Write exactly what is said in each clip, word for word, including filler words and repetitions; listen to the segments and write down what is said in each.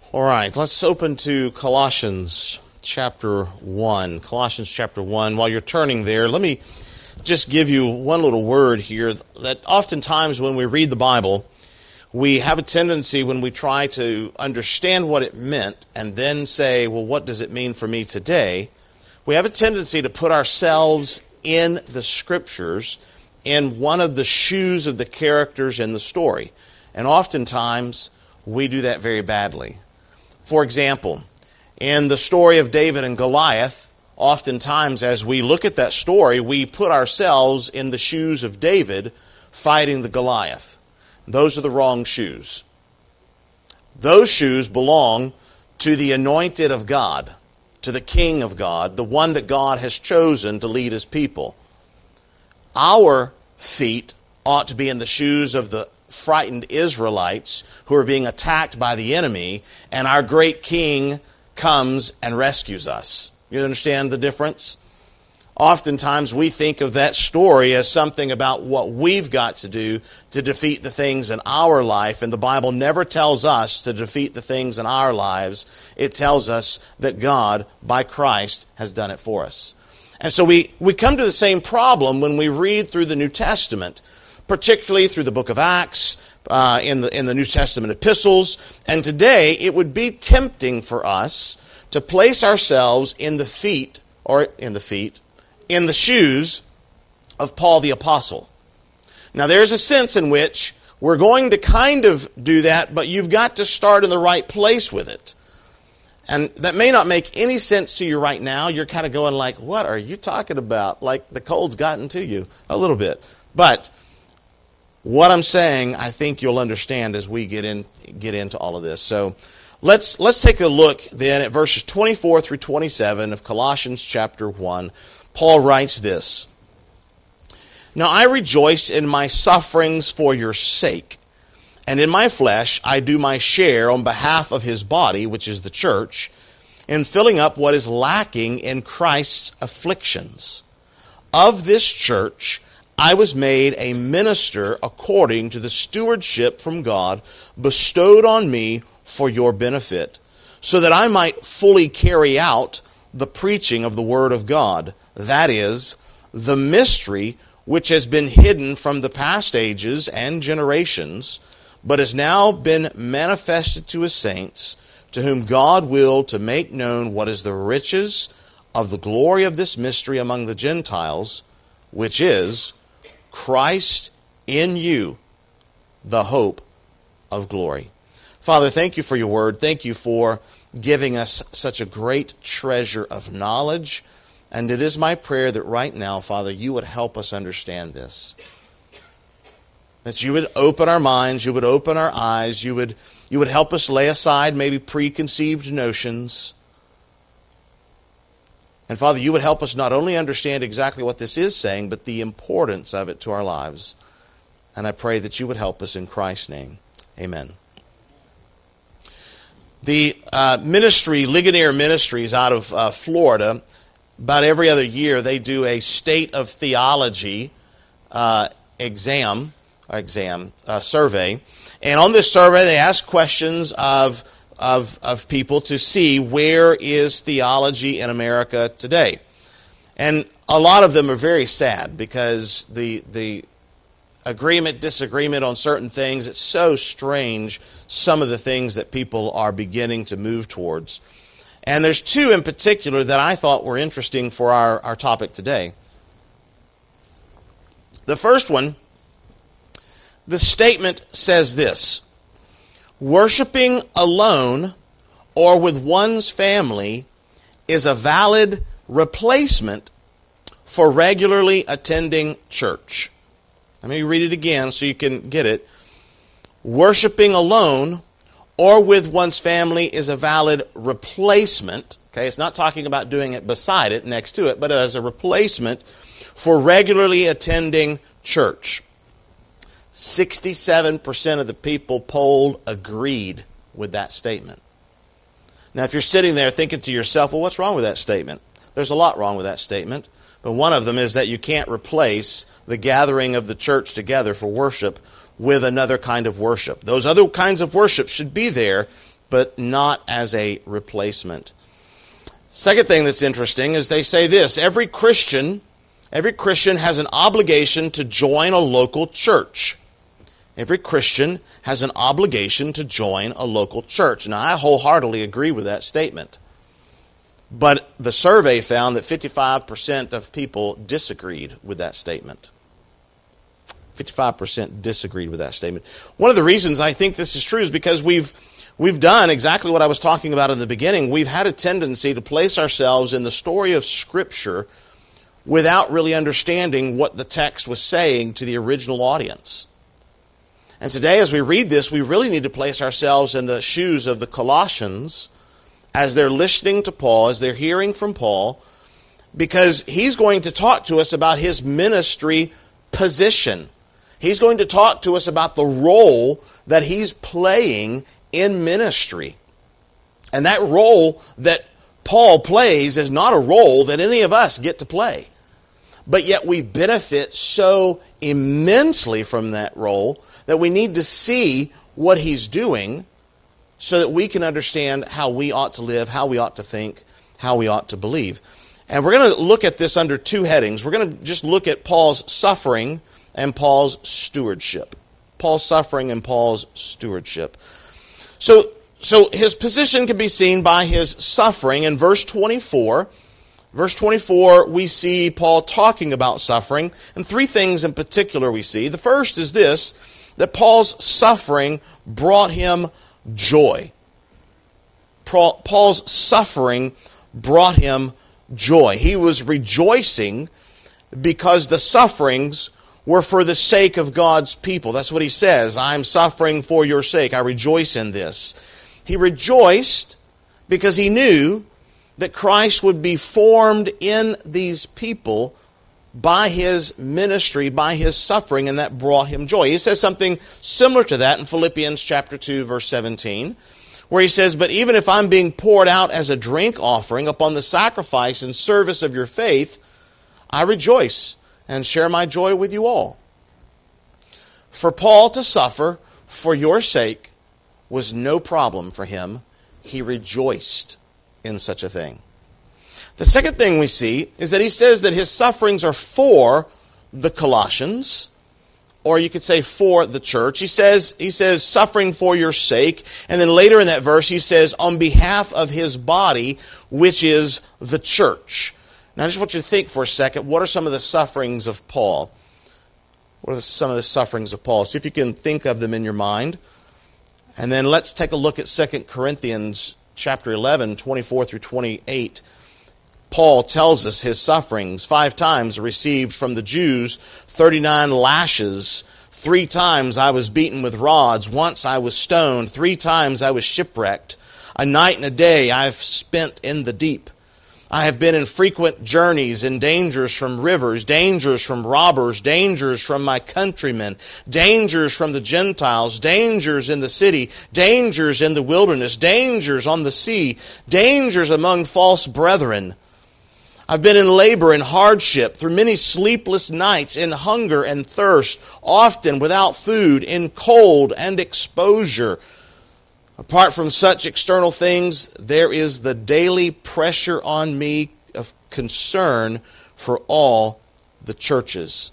All right, let's open to Colossians chapter one. Colossians chapter one. While you're turning there, let me just give you one little word here that oftentimes when we read the Bible, we have a tendency when we try to understand what it meant and then say, well, what does it mean for me today? We have a tendency to put ourselves in the Scriptures in one of the shoes of the characters in the story. And oftentimes, we do that very badly. For example, in the story of David and Goliath, oftentimes as we look at that story, we put ourselves in the shoes of David fighting the Goliath. Those are the wrong shoes. Those shoes belong to the anointed of God, to the King of God, the one that God has chosen to lead His people. Our feet ought to be in the shoes of the frightened Israelites who are being attacked by the enemy, and our great King comes and rescues us. You understand the difference? Oftentimes we think of that story as something about what we've got to do to defeat the things in our life, and the Bible never tells us to defeat the things in our lives. It tells us that God, by Christ, has done it for us. And so we, we come to the same problem when we read through the New Testament, particularly through the book of Acts, uh, in the in the New Testament epistles. And today, it would be tempting for us to place ourselves in the feet, or in the feet, in the shoes of Paul the Apostle. Now, there's a sense in which we're going to kind of do that, but you've got to start in the right place with it. And that may not make any sense to you right now. You're kind of going like, what are you talking about? Like the cold's gotten to you a little bit. But what I'm saying, I think you'll understand as we get in get into all of this. So let's let's take a look then at verses twenty-four through twenty-seven of Colossians chapter one. Paul writes this: Now I rejoice in my sufferings for your sake, and in my flesh I do my share on behalf of his body, which is the church, in filling up what is lacking in Christ's afflictions. Of this church I was made a minister according to the stewardship from God bestowed on me for your benefit, so that I might fully carry out the preaching of the Word of God, that is, the mystery which has been hidden from the past ages and generations, but has now been manifested to His saints, to whom God willed to make known what is the riches of the glory of this mystery among the Gentiles, which is Christ in you, the hope of glory. Father, thank you for your word. Thank you for giving us such a great treasure of knowledge. And it is my prayer that right now, Father, you would help us understand this. That you would open our minds, you would open our eyes, you would, you would help us lay aside maybe preconceived notions. And Father, you would help us not only understand exactly what this is saying, but the importance of it to our lives. And I pray that you would help us in Christ's name. Amen. The uh, ministry, Ligonier Ministries out of uh, Florida, about every other year they do a state of theology uh, exam, or exam uh, survey. And on this survey they ask questions of Of, of people to see where is theology in America today. And a lot of them are very sad because the the agreement, disagreement on certain things, it's so strange, some of the things that people are beginning to move towards. And there's two in particular that I thought were interesting for our, our topic today. The first one, the statement says this: worshiping alone or with one's family is a valid replacement for regularly attending church. Let me read it again so you can get it. Worshiping alone or with one's family is a valid replacement. Okay, it's not talking about doing it beside it, next to it, but as a replacement for regularly attending church. sixty-seven percent of the people polled agreed with that statement. Now, if you're sitting there thinking to yourself, well, what's wrong with that statement? There's a lot wrong with that statement. But one of them is that you can't replace the gathering of the church together for worship with another kind of worship. Those other kinds of worship should be there, but not as a replacement. Second thing that's interesting is they say this: every Christian, every Christian has an obligation to join a local church. Every Christian has an obligation to join a local church. Now, I wholeheartedly agree with that statement. But the survey found that fifty-five percent of people disagreed with that statement. fifty-five percent disagreed with that statement. One of the reasons I think this is true is because we've we've done exactly what I was talking about in the beginning. We've had a tendency to place ourselves in the story of Scripture without really understanding what the text was saying to the original audience. And today, as we read this, we really need to place ourselves in the shoes of the Colossians as they're listening to Paul, as they're hearing from Paul, because he's going to talk to us about his ministry position. He's going to talk to us about the role that he's playing in ministry. And that role that Paul plays is not a role that any of us get to play. But yet we benefit so immensely from that role that we need to see what he's doing so that we can understand how we ought to live, how we ought to think, how we ought to believe. And we're going to look at this under two headings. We're going to just look at Paul's suffering and Paul's stewardship. Paul's suffering and Paul's stewardship. So, so his position can be seen by his suffering. In verse twenty-four, verse twenty-four, we see Paul talking about suffering. And three things in particular we see. The first is this, that Paul's suffering brought him joy. Paul's suffering brought him joy. He was rejoicing because the sufferings were for the sake of God's people. That's what he says. I'm suffering for your sake. I rejoice in this. He rejoiced because he knew that Christ would be formed in these people by his ministry, by his suffering, and that brought him joy. He says something similar to that in Philippians chapter two, verse seventeen, where he says, but even if I'm being poured out as a drink offering upon the sacrifice and service of your faith, I rejoice and share my joy with you all. For Paul to suffer for your sake was no problem for him. He rejoiced in such a thing. The second thing we see is that he says that his sufferings are for the Colossians, or you could say for the church. He says, he says, suffering for your sake. And then later in that verse, he says, on behalf of his body, which is the church. Now, I just want you to think for a second, what are some of the sufferings of Paul? What are some of the sufferings of Paul? See if you can think of them in your mind. And then let's take a look at Second Corinthians chapter eleven, twenty-four through twenty-eight. Paul tells us his sufferings. Five times received from the Jews thirty-nine lashes. Three times I was beaten with rods. Once I was stoned. Three times I was shipwrecked. A night and a day I have spent in the deep. I have been in frequent journeys, in dangers from rivers, dangers from robbers, dangers from my countrymen, dangers from the Gentiles, dangers in the city, dangers in the wilderness, dangers on the sea, dangers among false brethren. I've been in labor and hardship, through many sleepless nights, in hunger and thirst, often without food, in cold and exposure. Apart from such external things, there is the daily pressure on me of concern for all the churches.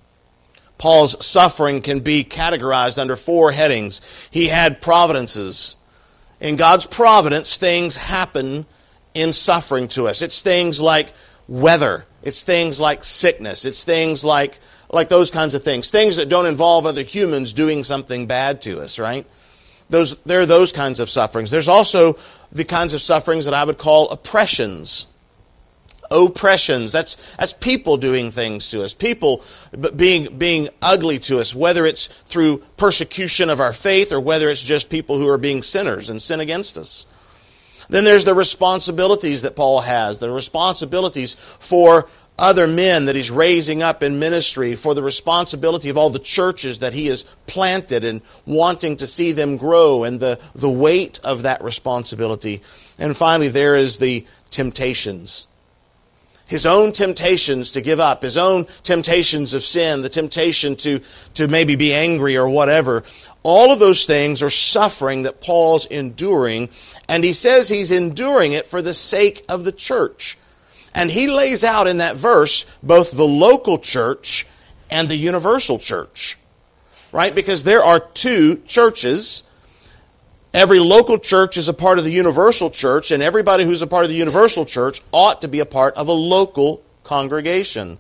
Paul's suffering can be categorized under four headings. He had providences. In God's providence, things happen in suffering to us. It's things like weather. It's things like sickness. It's things like, like those kinds of things. Things that don't involve other humans doing something bad to us, right? Those, there are those kinds of sufferings. There's also the kinds of sufferings that I would call oppressions. Oppressions. That's, that's people doing things to us. People being, being ugly to us, whether it's through persecution of our faith or whether it's just people who are being sinners and sin against us. Then there's the responsibilities that Paul has, the responsibilities for other men that he's raising up in ministry, for the responsibility of all the churches that he has planted and wanting to see them grow, and the, the weight of that responsibility. And finally, there is the temptations. his own temptations to give up, his own temptations of sin, the temptation to, to maybe be angry or whatever. All of those things are suffering that Paul's enduring, and he says he's enduring it for the sake of the church. And he lays out in that verse both the local church and the universal church, right? Because there are two churches. Every local church is a part of the universal church, and everybody who's a part of the universal church ought to be a part of a local congregation.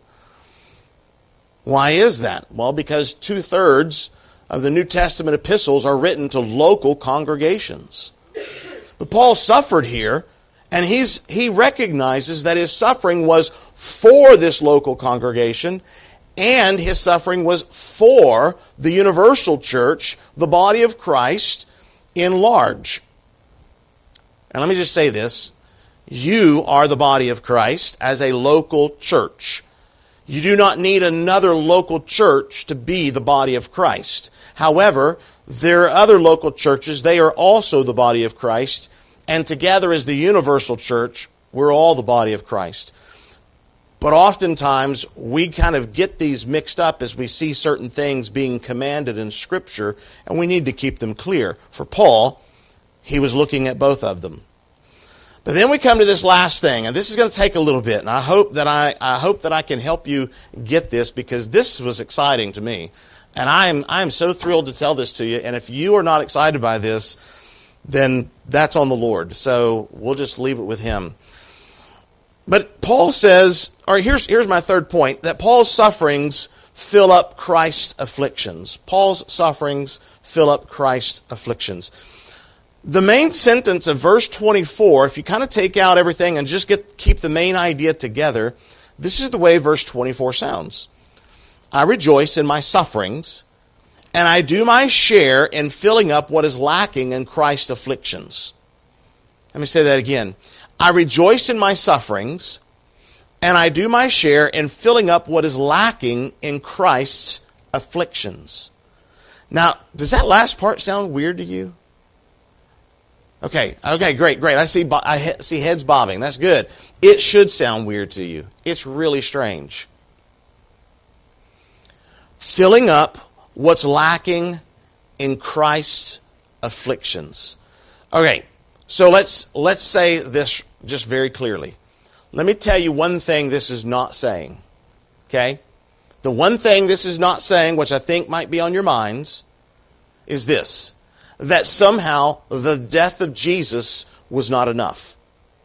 Why is that? Well, because two-thirds of the New Testament epistles are written to local congregations. But Paul suffered here, and he's he recognizes that his suffering was for this local congregation, and his suffering was for the universal church, the body of Christ, in large. And let me just say this. You are the body of Christ as a local church. You do not need another local church to be the body of Christ. However, there are other local churches. They are also the body of Christ. And together as the universal church, we're all the body of Christ. But oftentimes, we kind of get these mixed up as we see certain things being commanded in Scripture, and we need to keep them clear. For Paul, he was looking at both of them. But then we come to this last thing, and this is going to take a little bit, and I hope that I, I hope that I can help you get this, because this was exciting to me. And I am I am so thrilled to tell this to you, and if you are not excited by this, then that's on the Lord. So we'll just leave it with Him. But Paul says, or here's, here's my third point, that Paul's sufferings fill up Christ's afflictions. Paul's sufferings fill up Christ's afflictions. The main sentence of verse twenty-four, if you kind of take out everything and just get keep the main idea together, this is the way verse twenty-four sounds. I rejoice in my sufferings, and I do my share in filling up what is lacking in Christ's afflictions. Let me say that again. I rejoice in my sufferings, and I do my share in filling up what is lacking in Christ's afflictions. Now, does that last part sound weird to you? Okay, okay, great, great. I see, I see heads bobbing. That's good. It should sound weird to you. It's really strange. Filling up what's lacking in Christ's afflictions. Okay. So let's let's say this just very clearly. Let me tell you one thing this is not saying. Okay? The one thing this is not saying, which I think might be on your minds, is this. That somehow the death of Jesus was not enough.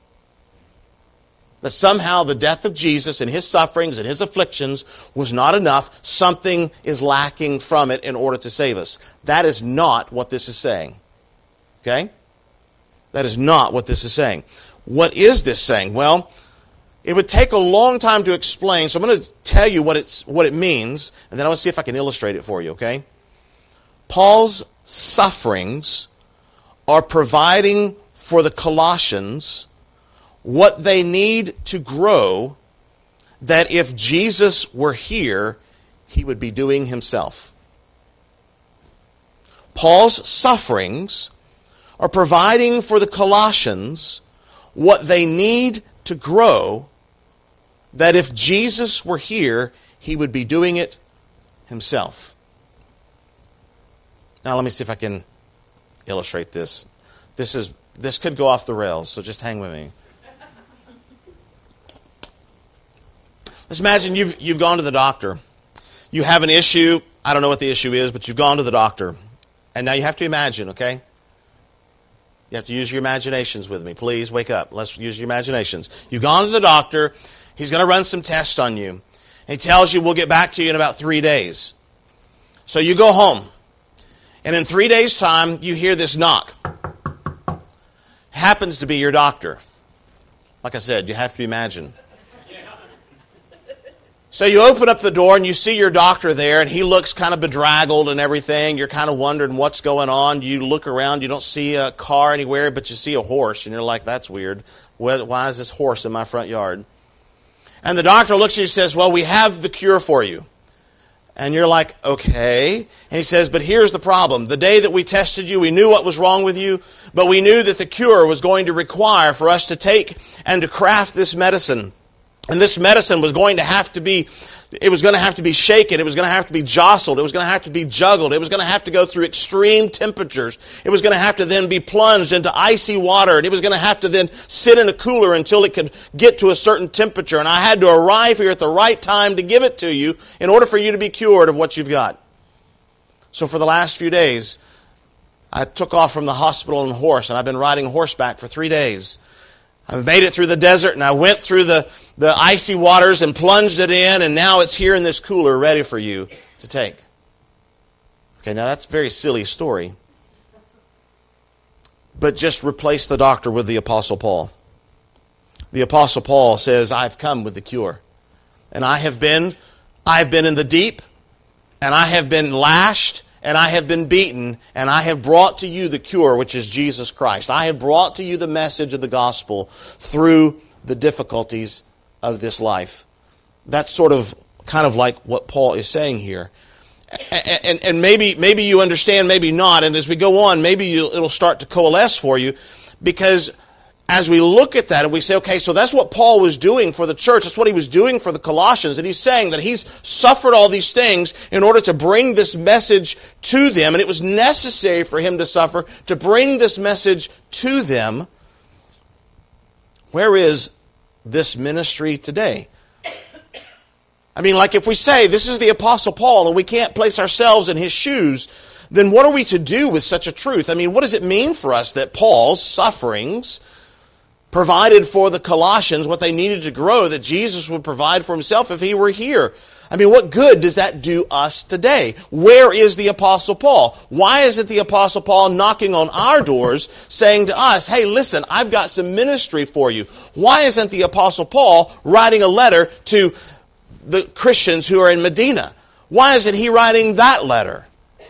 That somehow the death of Jesus and His sufferings and His afflictions was not enough. Something is lacking from it in order to save us. That is not what this is saying. Okay? That is not what this is saying. What is this saying? Well, it would take a long time to explain, so I'm going to tell you what it's what it means, and then I want to see if I can illustrate it for you, okay? Paul's sufferings are providing for the Colossians what they need to grow, that if Jesus were here, He would be doing Himself. Paul's sufferings are providing for the Colossians what they need to grow, that if Jesus were here, He would be doing it Himself. Now let me see if I can illustrate this. This is this could go off the rails, so just hang with me. Let's imagine you've you've gone to the doctor. You have an issue. I don't know what the issue is, but you've gone to the doctor. And now you have to imagine, okay? You have to use your imaginations with me. Please wake up. Let's use your imaginations. You've gone to the doctor. He's going to run some tests on you. And he tells you, we'll get back to you in about three days. So you go home. And in three days' time, you hear this knock. Happens to be your doctor. Like I said, you have to imagine. So you open up the door and you see your doctor there, and he looks kind of bedraggled and everything. You're kind of wondering what's going on. You look around, you don't see a car anywhere, but you see a horse, and you're like, that's weird. Why is this horse in my front yard? And the doctor looks at you and says, well, we have the cure for you. And you're like, okay. And he says, but here's the problem. The day that we tested you, we knew what was wrong with you, but we knew that the cure was going to require for us to take and to craft this medicine. And this medicine was going to have to be, it was going to have to be shaken. It was going to have to be jostled. It was going to have to be juggled. It was going to have to go through extreme temperatures. It was going to have to then be plunged into icy water. And it was going to have to then sit in a cooler until it could get to a certain temperature. And I had to arrive here at the right time to give it to you in order for you to be cured of what you've got. So for the last few days, I took off from the hospital on a horse, and I've been riding horseback for three days. I made it through the desert, and I went through the, the icy waters and plunged it in, and now it's here in this cooler ready for you to take. Okay, now that's a very silly story. But just replace the doctor with the Apostle Paul. The Apostle Paul says, I've come with the cure. And I have been, I've been in the deep, and I have been lashed, and I have been beaten, and I have brought to you the cure, which is Jesus Christ. I have brought to you the message of the gospel through the difficulties of this life. That's sort of kind of like what Paul is saying here. And, and, and maybe maybe you understand, maybe not. And as we go on, maybe you, it'll start to coalesce for you, because as we look at that and we say, okay, so that's what Paul was doing for the church. That's what he was doing for the Colossians. And he's saying that he's suffered all these things in order to bring this message to them. And it was necessary for him to suffer to bring this message to them. Where is this ministry today? I mean, like if we say this is the Apostle Paul and we can't place ourselves in his shoes, then what are we to do with such a truth? I mean, what does it mean for us that Paul's sufferings provided for the Colossians what they needed to grow, that Jesus would provide for himself if he were here? I mean, what good does that do us today? Where is the Apostle Paul? Why isn't the Apostle Paul knocking on our doors saying to us, hey, listen, I've got some ministry for you? Why isn't the Apostle Paul writing a letter to the Christians who are in Medina? Why isn't he writing that letter?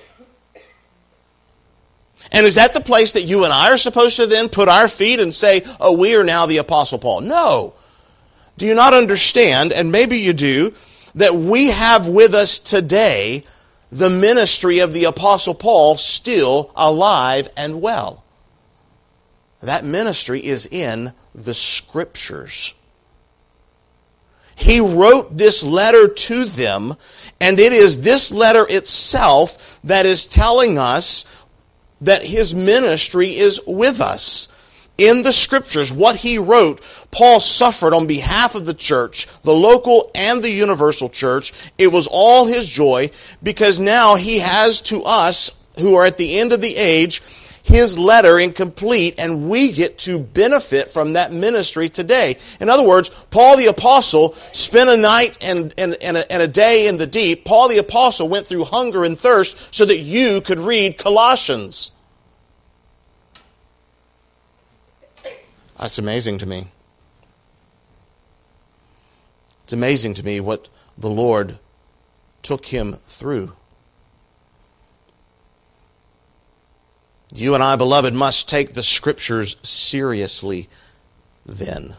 And is that the place that you and I are supposed to then put our feet and say, oh, we are now the Apostle Paul? No. Do you not understand, and maybe you do, that we have with us today the ministry of the Apostle Paul still alive and well? That ministry is in the Scriptures. He wrote this letter to them, and it is this letter itself that is telling us that his ministry is with us. In the Scriptures, what he wrote, Paul suffered on behalf of the church, the local and the universal church. It was all his joy, because now he has to us, who are at the end of the age, his letter incomplete, and we get to benefit from that ministry today. In other words, Paul the Apostle spent a night and, and, and, a, and a day in the deep. Paul the Apostle went through hunger and thirst so that you could read Colossians. That's amazing to me. It's amazing to me what the Lord took him through. You and I, beloved, must take the Scriptures seriously then.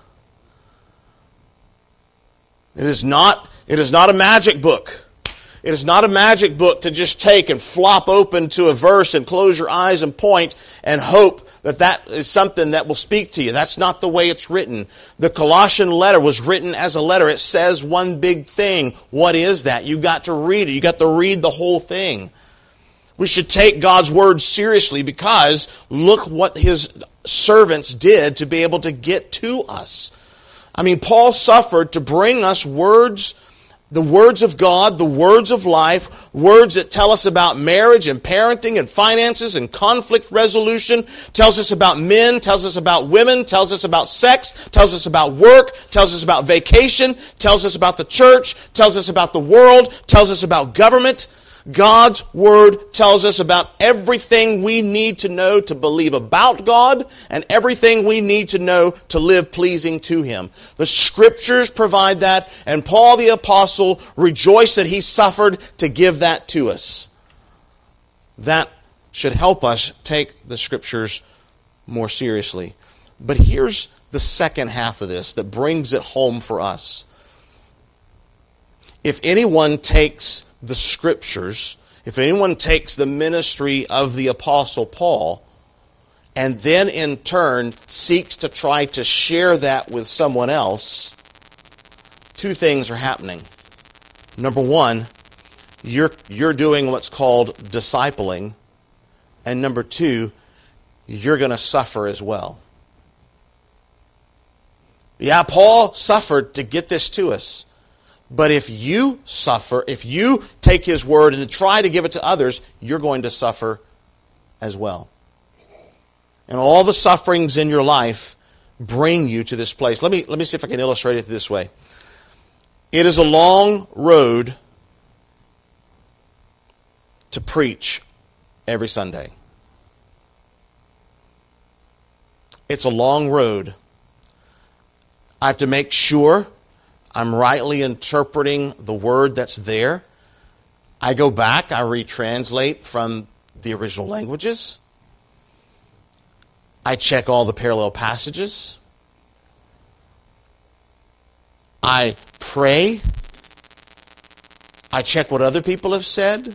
It is not, it is not a magic book. It is not a magic book to just take and flop open to a verse and close your eyes and point and hope that that is something that will speak to you. That's not the way it's written. The Colossian letter was written as a letter. It says one big thing. What is that? You've got to read it. You've got to read the whole thing. We should take God's word seriously, because look what his servants did to be able to get to us. I mean, Paul suffered to bring us words, the words of God, the words of life, words that tell us about marriage and parenting and finances and conflict resolution, tells us about men, tells us about women, tells us about sex, tells us about work, tells us about vacation, tells us about the church, tells us about the world, tells us about government. God's Word tells us about everything we need to know to believe about God and everything we need to know to live pleasing to Him. The Scriptures provide that, and Paul the Apostle rejoiced that he suffered to give that to us. That should help us take the Scriptures more seriously. But here's the second half of this that brings it home for us. If anyone takes the Scriptures, if anyone takes the ministry of the Apostle Paul and then in turn seeks to try to share that with someone else, two things are happening. Number one, you're, you're doing what's called discipling. And number two, you're going to suffer as well. Yeah, Paul suffered to get this to us. But if you suffer, if you take his word and try to give it to others, you're going to suffer as well. And all the sufferings in your life bring you to this place. Let me, let me see if I can illustrate it this way. It is a long road to preach every Sunday. It's a long road. I have to make sure I'm rightly interpreting the word that's there. I go back, I retranslate from the original languages. I check all the parallel passages. I pray. I check what other people have said.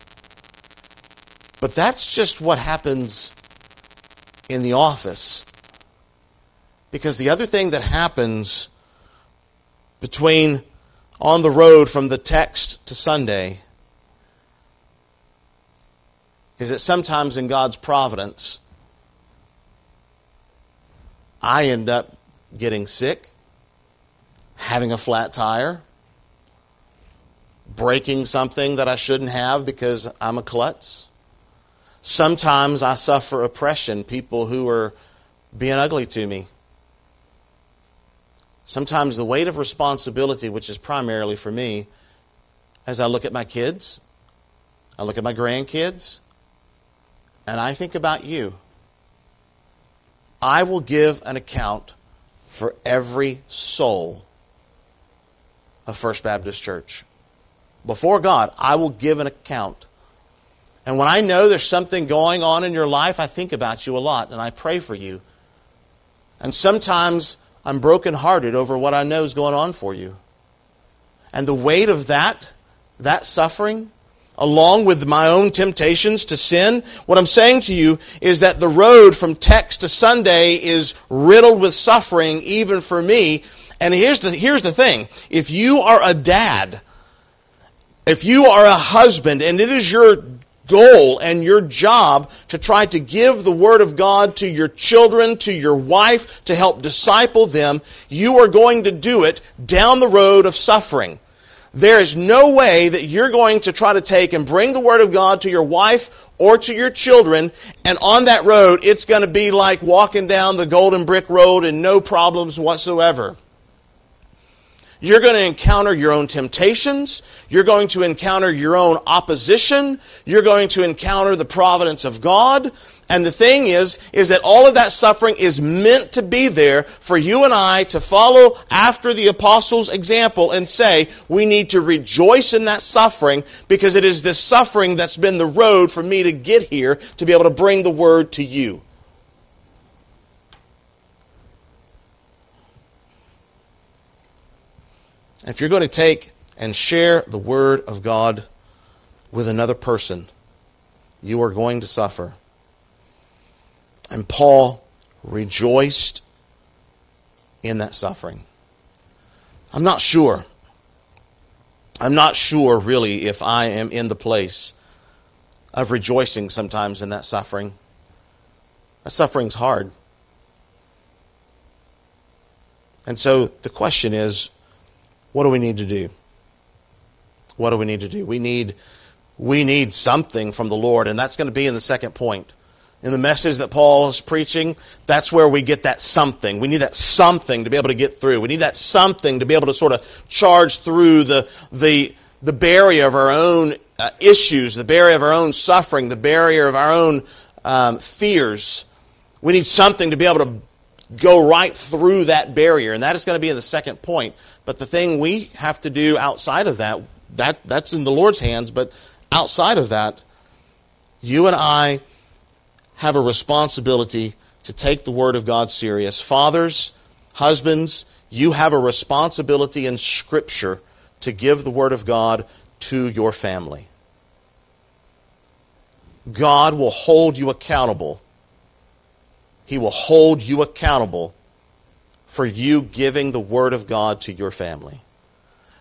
But that's just what happens in the office. Because the other thing that happens between on the road from the text to Sunday is that sometimes in God's providence, I end up getting sick, having a flat tire, breaking something that I shouldn't have because I'm a klutz. Sometimes I suffer oppression, people who are being ugly to me. Sometimes the weight of responsibility, which is primarily for me, as I look at my kids, I look at my grandkids, and I think about you. I will give an account for every soul of First Baptist Church. Before God, I will give an account. And when I know there's something going on in your life, I think about you a lot, and I pray for you. And sometimes I'm brokenhearted over what I know is going on for you. And the weight of that, that suffering, along with my own temptations to sin, what I'm saying to you is that the road from text to Sunday is riddled with suffering, even for me. And here's the, here's the thing. If you are a dad, if you are a husband, and it is your goal and your job to try to give the Word of God to your children, to your wife, to help disciple them, you are going to do it down the road of suffering. There is no way that you're going to try to take and bring the Word of God to your wife or to your children, and on that road it's going to be like walking down the Golden Brick Road and no problems whatsoever. You're going to encounter your own temptations. You're going to encounter your own opposition. You're going to encounter the providence of God. And the thing is, is that all of that suffering is meant to be there for you and I to follow after the apostles' example and say, we need to rejoice in that suffering because it is this suffering that's been the road for me to get here to be able to bring the Word to you. If you're going to take and share the Word of God with another person, you are going to suffer. And Paul rejoiced in that suffering. I'm not sure. I'm not sure really if I am in the place of rejoicing sometimes in that suffering. That suffering's hard. And so the question is, what do we need to do? What do we need to do? We need, we need something from the Lord, and that's going to be in the second point. In the message that Paul is preaching, that's where we get that something. We need that something to be able to get through. We need that something to be able to sort of charge through the, the, the barrier of our own uh, issues, the barrier of our own suffering, the barrier of our own um, fears. We need something to be able to go right through that barrier, and that is going to be in the second point. But the thing we have to do outside of that, that that's in the Lord's hands, but outside of that, you and I have a responsibility to take the Word of God serious. Fathers, husbands, you have a responsibility in Scripture to give the Word of God to your family. God will hold you accountable. He will hold you accountable for you giving the Word of God to your family.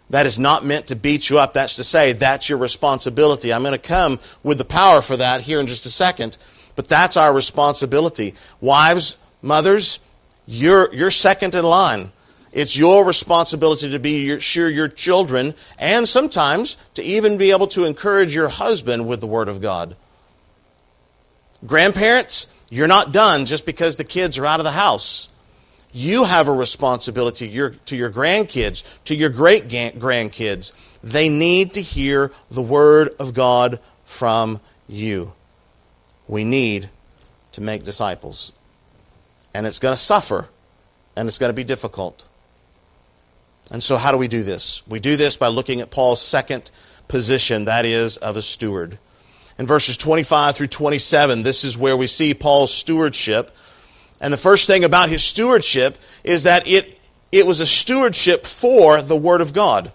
That is not meant to beat you up. That's to say, that's your responsibility. I'm going to come with the power for that here in just a second. But that's our responsibility. Wives, mothers, you're, you're second in line. It's your responsibility to be your, sure your children, and sometimes to even be able to encourage your husband with the Word of God. Grandparents, you're not done just because the kids are out of the house. You have a responsibility your, to your grandkids, to your great-grandkids. They need to hear the Word of God from you. We need to make disciples. And it's going to suffer, and it's going to be difficult. And so how do we do this? We do this by looking at Paul's second position, that is, of a steward. In verses twenty-five through twenty-seven, this is where we see Paul's stewardship. And the first thing about his stewardship is that it, it was a stewardship for the Word of God.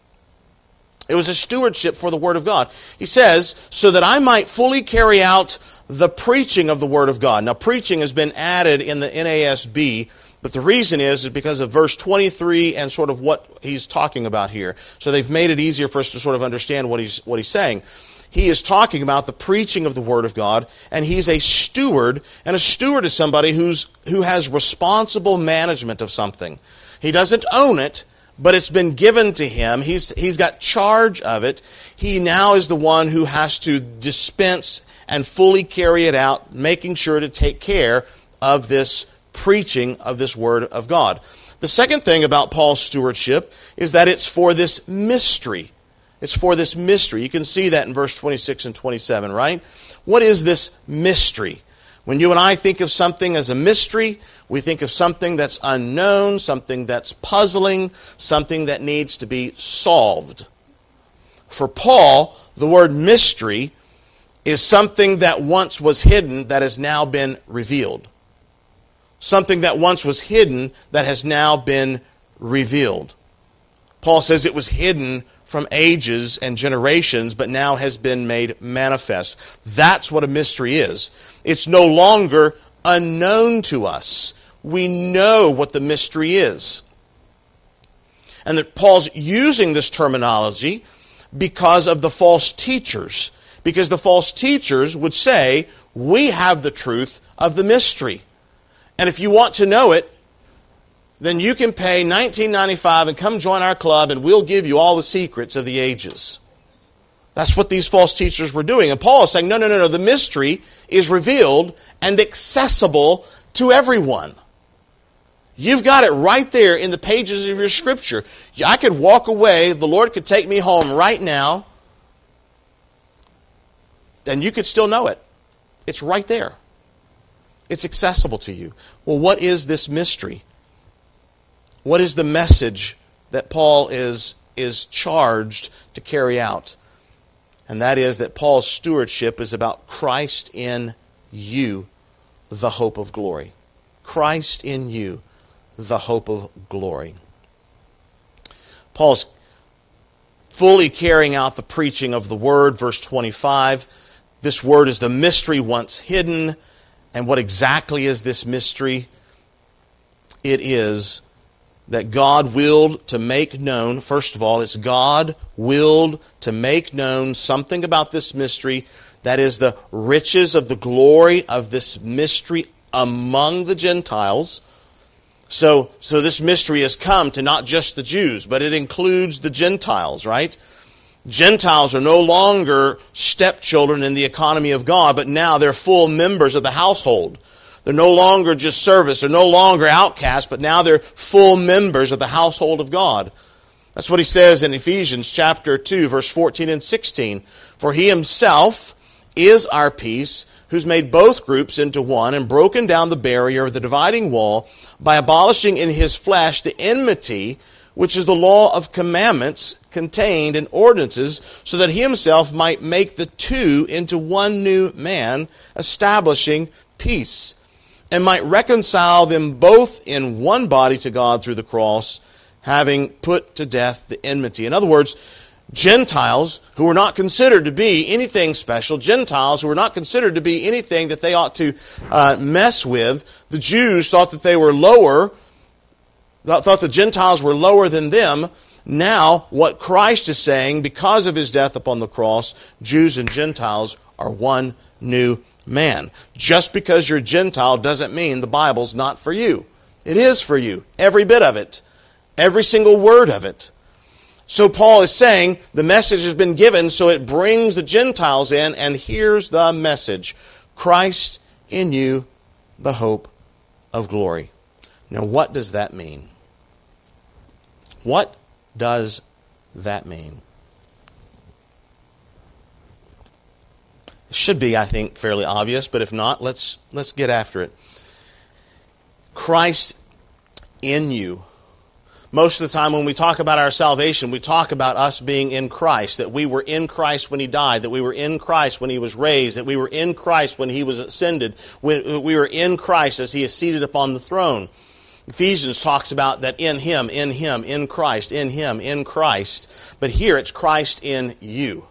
It was a stewardship for the Word of God. He says, so that I might fully carry out the preaching of the Word of God. Now, preaching has been added in the N A S B, but the reason is, is because of verse twenty-three and sort of what he's talking about here. So they've made it easier for us to sort of understand what he's, what he's saying. He is talking about the preaching of the Word of God, and he's a steward, and a steward is somebody who's who has responsible management of something. He doesn't own it, but it's been given to him. He's he's got charge of it. He now is the one who has to dispense and fully carry it out, making sure to take care of this preaching of this Word of God. The second thing about Paul's stewardship is that it's for this mystery. It's for this mystery. You can see that in verse twenty-six and twenty-seven, right? What is this mystery? When you and I think of something as a mystery, we think of something that's unknown, something that's puzzling, something that needs to be solved. For Paul, the word mystery is something that once was hidden that has now been revealed. Something that once was hidden that has now been revealed. Paul says it was hidden from ages and generations, but now has been made manifest. That's what a mystery is. It's no longer unknown to us. We know what the mystery is. And that Paul's using this terminology because of the false teachers. Because the false teachers would say, we have the truth of the mystery. And if you want to know it, then you can pay nineteen ninety-five and come join our club, and we'll give you all the secrets of the ages. That's what these false teachers were doing. And Paul is saying, no, no, no, no. The mystery is revealed and accessible to everyone. You've got it right there in the pages of your Scripture. I could walk away, the Lord could take me home right now, and you could still know it. It's right there. It's accessible to you. Well, what is this mystery? What is the message that Paul is, is charged to carry out? And that is that Paul's stewardship is about Christ in you, the hope of glory. Christ in you, the hope of glory. Paul's fully carrying out the preaching of the Word, verse twenty-five. This Word is the mystery once hidden. And what exactly is this mystery? It is that God willed to make known, first of all, it's God willed to make known something about this mystery, that is the riches of the glory of this mystery among the Gentiles. So, so this mystery has come to not just the Jews, but it includes the Gentiles, right? Gentiles are no longer stepchildren in the economy of God, but now they're full members of the household. They're no longer just servants. They're no longer outcasts, but now they're full members of the household of God. That's what he says in Ephesians chapter two, verse fourteen and sixteen. For he himself is our peace, who's made both groups into one and broken down the barrier of the dividing wall by abolishing in his flesh the enmity, which is the law of commandments contained in ordinances, so that he himself might make the two into one new man, establishing peace, and might reconcile them both in one body to God through the cross, having put to death the enmity. In other words, Gentiles who were not considered to be anything special, Gentiles who were not considered to be anything that they ought to uh, mess with, the Jews thought that they were lower, thought the Gentiles were lower than them, Now, what Christ is saying, because of his death upon the cross, Jews and Gentiles are one new man. Just because you're Gentile doesn't mean the Bible's not for you. It is for you, every bit of it, every single word of it. So Paul is saying the message has been given, so it brings the Gentiles in, and here's the message: Christ in you, the hope of glory. Now, what does that mean? What does that mean? It should be, I think, fairly obvious, but if not, let's let's get after it. Christ in you. Most of the time when we talk about our salvation, we talk about us being in Christ, that we were in Christ when he died, that we were in Christ when he was raised, that we were in Christ when he was ascended, when we were in Christ as he is seated upon the throne. Ephesians talks about that in him, in him, in Christ, in him, in Christ. But here it's Christ in you.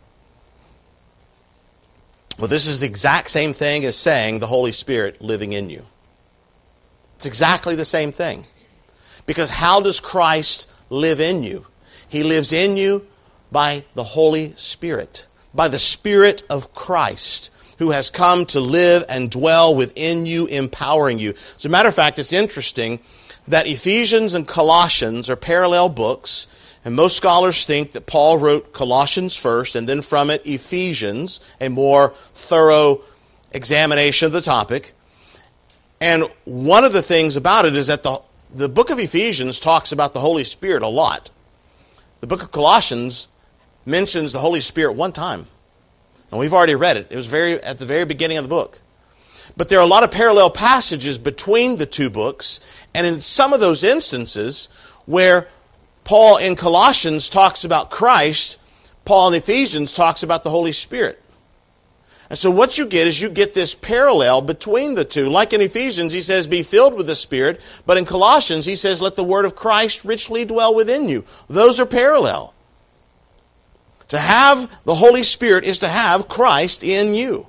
Well, this is the exact same thing as saying the Holy Spirit living in you. It's exactly the same thing. Because how does Christ live in you? He lives in you by the Holy Spirit, by the Spirit of Christ, who has come to live and dwell within you, empowering you. As a matter of fact, it's interesting that Ephesians and Colossians are parallel books, and most scholars think that Paul wrote Colossians first, and then from it Ephesians, a more thorough examination of the topic. And one of the things about it is that the The book of Ephesians talks about the Holy Spirit a lot. The book of Colossians mentions the Holy Spirit one time. And we've already read it. It was very at the very beginning of the book. But there are a lot of parallel passages between the two books. And in some of those instances where Paul in Colossians talks about Christ, Paul in Ephesians talks about the Holy Spirit. And so what you get is you get this parallel between the two. Like in Ephesians, he says, be filled with the Spirit. But in Colossians, he says, let the word of Christ richly dwell within you. Those are parallel. To have the Holy Spirit is to have Christ in you.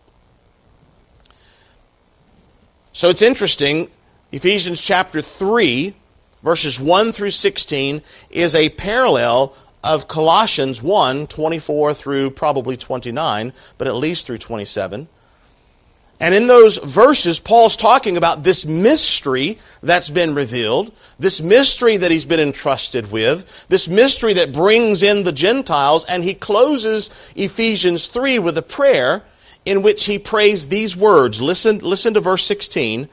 So it's interesting, Ephesians chapter three, verses one through sixteen, is a parallel of Colossians one, twenty-four through probably twenty-nine, but at least through twenty-seven. And in those verses, Paul's talking about this mystery that's been revealed, this mystery that he's been entrusted with, this mystery that brings in the Gentiles, and he closes Ephesians three with a prayer in which he prays these words. Listen, listen to verse sixteen.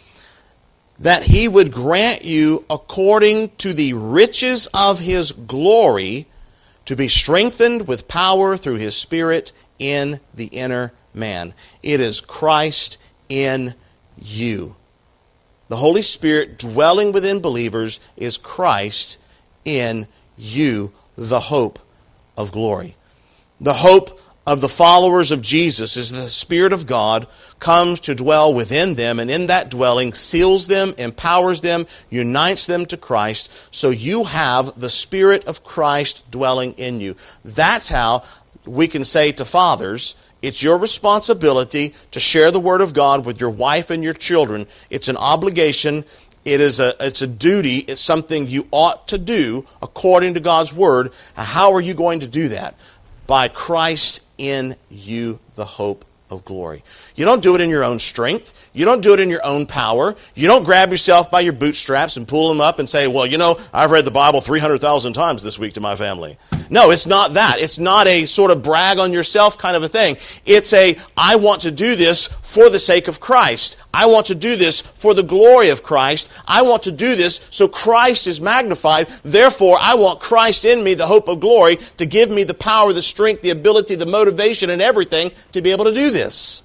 That he would grant you, according to the riches of his glory, to be strengthened with power through his Spirit in the inner man. It is Christ in you. The Holy Spirit dwelling within believers is Christ in you, the hope of glory. The hope of the followers of Jesus is the Spirit of God comes to dwell within them, and in that dwelling seals them, empowers them, unites them to Christ, so you have the Spirit of Christ dwelling in you. That's how we can say to fathers, it's your responsibility to share the Word of God with your wife and your children. It's an obligation. It is a, it's a duty. It's something you ought to do according to God's Word. How are you going to do that? By Christ in you, the hope of glory. You don't do it in your own strength. You don't do it in your own power. You don't grab yourself by your bootstraps and pull them up and say, well, you know, I've read the Bible three hundred thousand times this week to my family. No, it's not that. It's not a sort of brag on yourself kind of a thing. It's a, I want to do this for the sake of Christ. I want to do this for the glory of Christ. I want to do this so Christ is magnified. Therefore, I want Christ in me, the hope of glory, to give me the power, the strength, the ability, the motivation, and everything to be able to do this.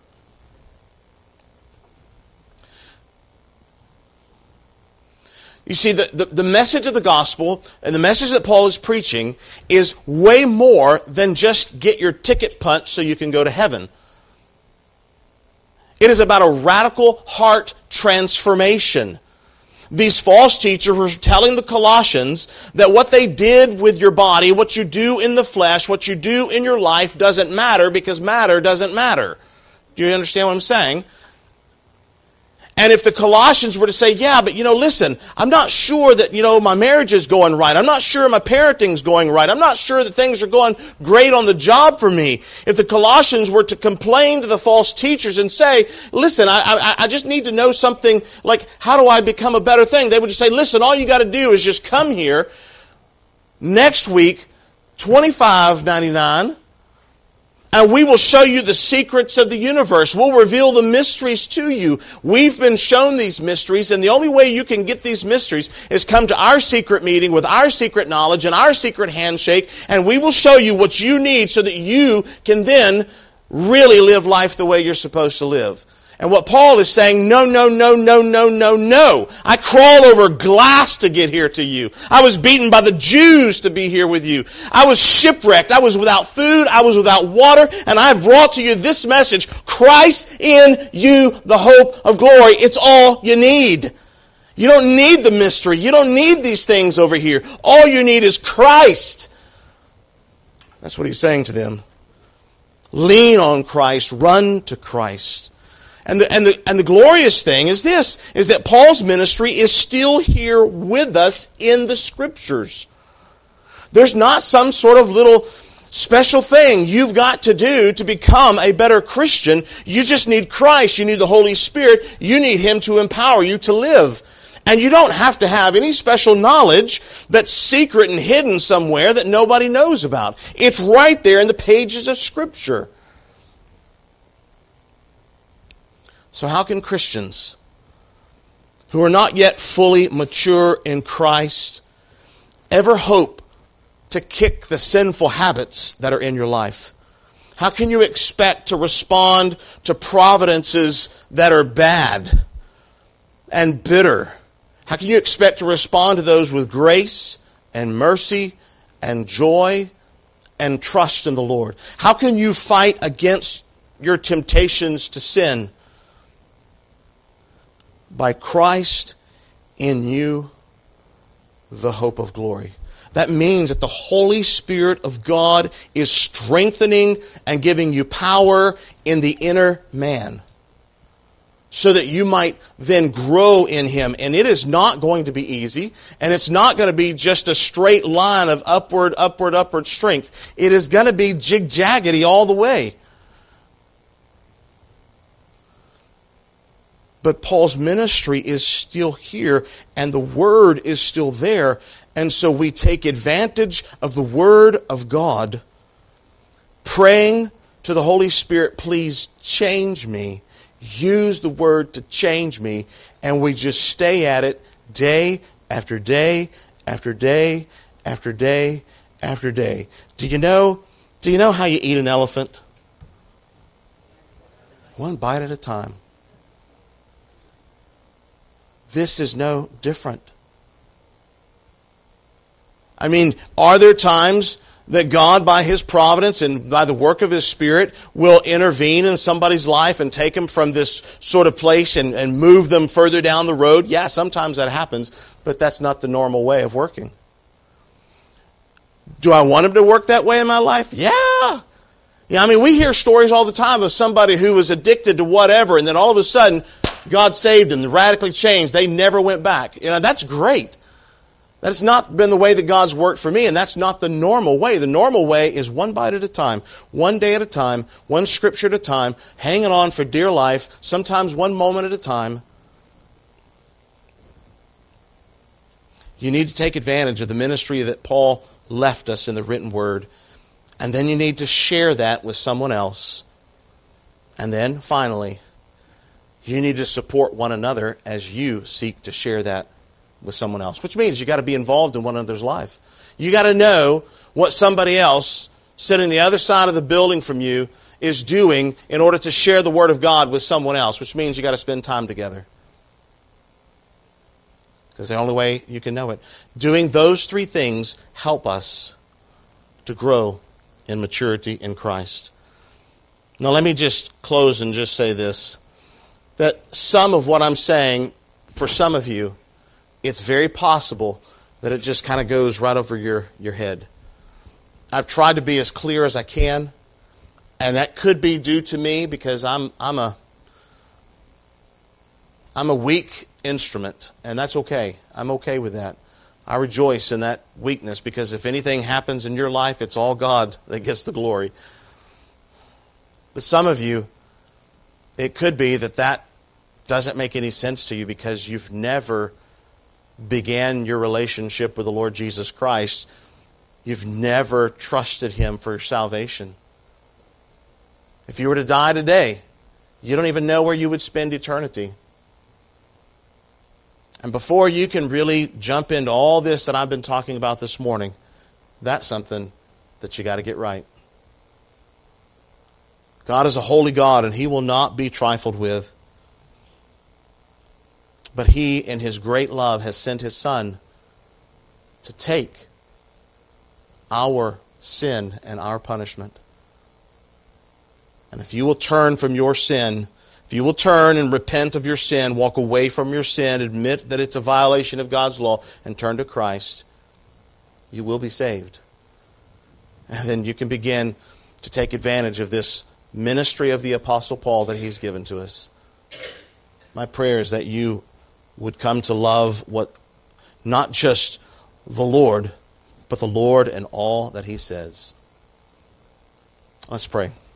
You see, the, the, the message of the gospel and the message that Paul is preaching is way more than just get your ticket punched so you can go to heaven. It is about a radical heart transformation. These false teachers were telling the Colossians that what they did with your body, what you do in the flesh, what you do in your life doesn't matter because matter doesn't matter. Do you understand what I'm saying? And if the Colossians were to say, yeah, but you know, listen, I'm not sure that, you know, my marriage is going right. I'm not sure my parenting's going right. I'm not sure that things are going great on the job for me. If the Colossians were to complain to the false teachers and say, listen, I, I, I just need to know something like, how do I become a better thing? They would just say, listen, all you got to do is just come here next week, twenty-five ninety-nine, and we will show you the secrets of the universe. We'll reveal the mysteries to you. We've been shown these mysteries, and the only way you can get these mysteries is come to our secret meeting with our secret knowledge and our secret handshake, and we will show you what you need so that you can then really live life the way you're supposed to live. And what Paul is saying, no, no, no, no, no, no, no. I crawled over glass to get here to you. I was beaten by the Jews to be here with you. I was shipwrecked. I was without food. I was without water. And I have brought to you this message, Christ in you, the hope of glory. It's all you need. You don't need the mystery. You don't need these things over here. All you need is Christ. That's what he's saying to them. Lean on Christ. Run to Christ. And the, and, the, and the glorious thing is this, is that Paul's ministry is still here with us in the Scriptures. There's not some sort of little special thing you've got to do to become a better Christian. You just need Christ. You need the Holy Spirit. You need Him to empower you to live. And you don't have to have any special knowledge that's secret and hidden somewhere that nobody knows about. It's right there in the pages of Scripture. So how can Christians who are not yet fully mature in Christ ever hope to kick the sinful habits that are in your life? How can you expect to respond to providences that are bad and bitter? How can you expect to respond to those with grace and mercy and joy and trust in the Lord? How can you fight against your temptations to sin? By Christ in you, the hope of glory. That means that the Holy Spirit of God is strengthening and giving you power in the inner man, so that you might then grow in Him. And it is not going to be easy, and it's not going to be just a straight line of upward, upward, upward strength. It is going to be jig-jaggedy all the way. But Paul's ministry is still here, and the Word is still there. And so we take advantage of the Word of God, praying to the Holy Spirit, please change me. Use the Word to change me. And we just stay at it day after day after day after day after day. Do you know, do you know how you eat an elephant? One bite at a time. This is no different. I mean, are there times that God, by His providence and by the work of His Spirit, will intervene in somebody's life and take them from this sort of place and, and move them further down the road? Yeah, sometimes that happens, but that's not the normal way of working. Do I want Him to work that way in my life? Yeah. Yeah, I mean, we hear stories all the time of somebody who was addicted to whatever, and then all of a sudden, God saved them, radically changed. They never went back. You know, that's great. That's not been the way that God's worked for me, and that's not the normal way. The normal way is one bite at a time, one day at a time, one scripture at a time, hanging on for dear life, sometimes one moment at a time. You need to take advantage of the ministry that Paul left us in the written word, and then you need to share that with someone else. And then, finally, you need to support one another as you seek to share that with someone else. Which means you got to be involved in one another's life. You got to know what somebody else sitting the other side of the building from you is doing in order to share the Word of God with someone else. Which means you got to spend time together. Because the only way you can know it. Doing those three things help us to grow in maturity in Christ. Now let me just close and just say this. That some of what I'm saying, for some of you, it's very possible that it just kind of goes right over your, your head. I've tried to be as clear as I can, and that could be due to me because I'm I'm a I'm a weak instrument, and that's okay. I'm okay with that. I rejoice in that weakness, because if anything happens in your life, it's all God that gets the glory. But some of you, it could be that that doesn't make any sense to you because you've never began your relationship with the Lord Jesus Christ. You've never trusted Him for your salvation. If you were to die today, you don't even know where you would spend eternity. And before you can really jump into all this that I've been talking about this morning, that's something that you got to get right. God is a holy God, and He will not be trifled with. But He, in His great love, has sent His Son to take our sin and our punishment. And if you will turn from your sin, if you will turn and repent of your sin, walk away from your sin, admit that it's a violation of God's law, and turn to Christ, you will be saved. And then you can begin to take advantage of this ministry of the Apostle Paul that he's given to us. My prayer is that you would come to love what, not just the Lord, but the Lord and all that He says. Let's pray.